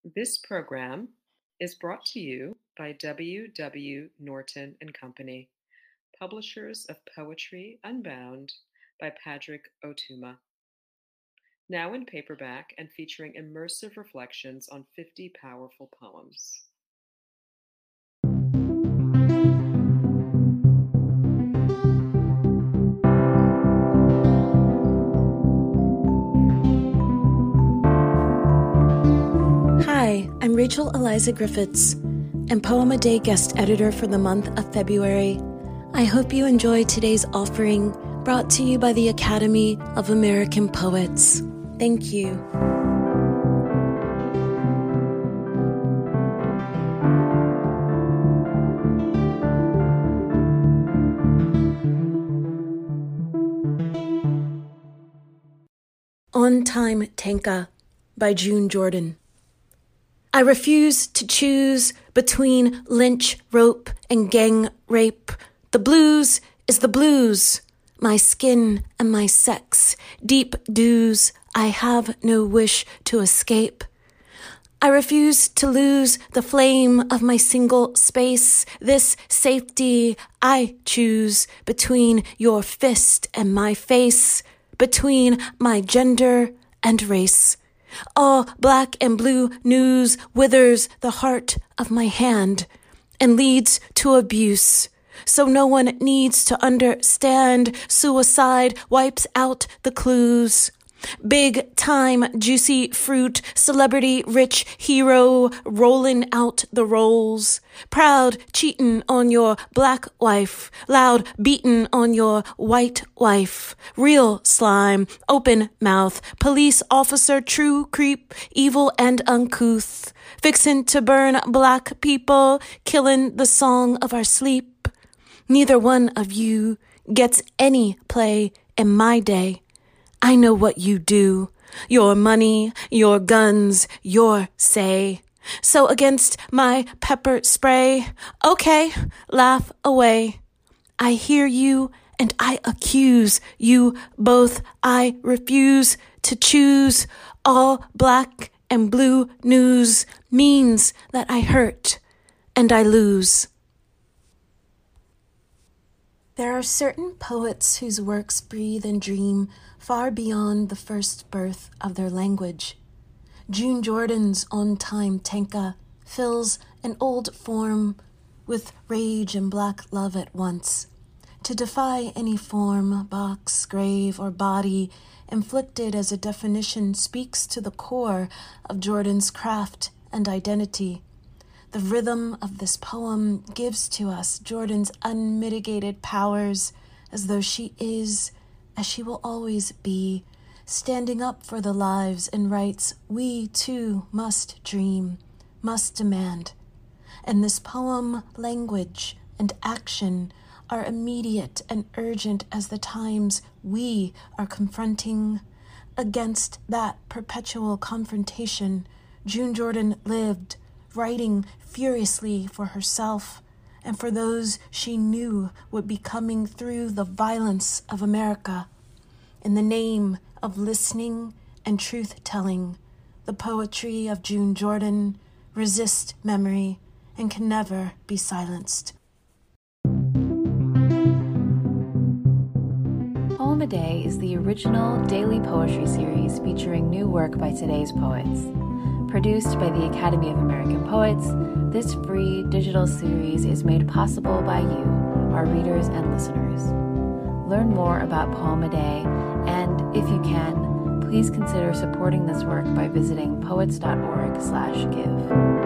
This program is brought to you by W. W. Norton and Company, publishers of Poetry Unbound by Padraig Ó Tuama. Now in paperback and featuring immersive reflections on 50 powerful poems. Hi, I'm Rachel Eliza Griffiths, and Poem a Day guest editor for the month of February. I hope you enjoy today's offering, brought to you by the Academy of American Poets. Thank you. On Time Tanka by June Jordan. I refuse to choose between lynch, rope, and gang rape. The blues is the blues, my skin and my sex, deep dews I have no wish to escape. I refuse to lose the flame of my single space, this safety I choose between your fist and my face, between my gender and race. All black and blue news withers the heart of my hand and leads to abuse. So no one needs to understand. Suicide wipes out the clues. Big time, juicy fruit, celebrity, rich hero, rolling out the rolls. Proud cheatin' on your black wife, loud beatin' on your white wife. Real slime, open mouth, police officer, true creep, evil and uncouth. Fixin' to burn black people, killin' the song of our sleep. Neither one of you gets any play in my day. I know what you do. Your money, your guns, your say. So against my pepper spray, okay, laugh away. I hear you and I accuse you both. I refuse to choose. All black and blue news means that I hurt and I lose. There are certain poets whose works breathe and dream far beyond the first birth of their language. June Jordan's On Time Tanka fills an old form with rage and black love at once. To defy any form, box, grave, or body inflicted as a definition speaks to the core of Jordan's craft and identity. The rhythm of this poem gives to us Jordan's unmitigated powers, as though she is, as she will always be, standing up for the lives and rights we too must dream, must demand. And this poem, language, and action are immediate and urgent as the times we are confronting. Against that perpetual confrontation, June Jordan lived, writing furiously for herself and for those she knew would be coming through the violence of America. In the name of listening and truth-telling, the poetry of June Jordan resists memory and can never be silenced. Poem a Day is the original daily poetry series featuring new work by today's poets. Produced by the Academy of American Poets, this free digital series is made possible by you, our readers and listeners. Learn more about Poem a Day, and if you can, please consider supporting this work by visiting poets.org/give.